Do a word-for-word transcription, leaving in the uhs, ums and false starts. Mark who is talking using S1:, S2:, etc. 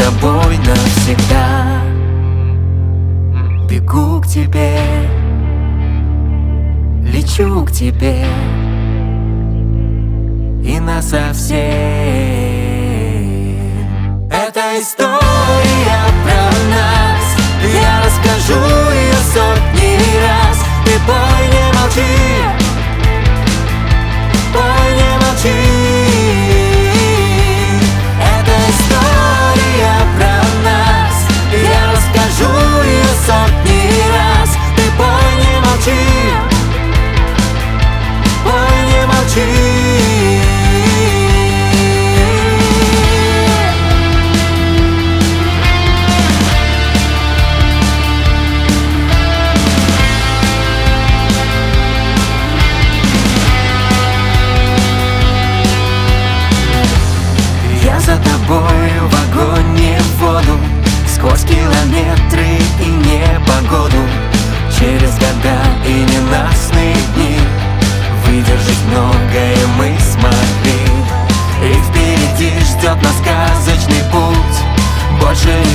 S1: тобой навсегда. Бегу к тебе, лечу к тебе, и насовсем. Это история про нас, я расскажу ее сотни раз. Ты пой, не молчи, пой, не молчи. Это история про нас, я расскажу ее сотни раз. Ты пой, не молчи, пой, не молчи. За тобою в огонь и в воду, сквозь километры и непогоду, через года и ненастные дни. Выдержать многое мы смогли, и впереди ждет нас сказочный путь. Больше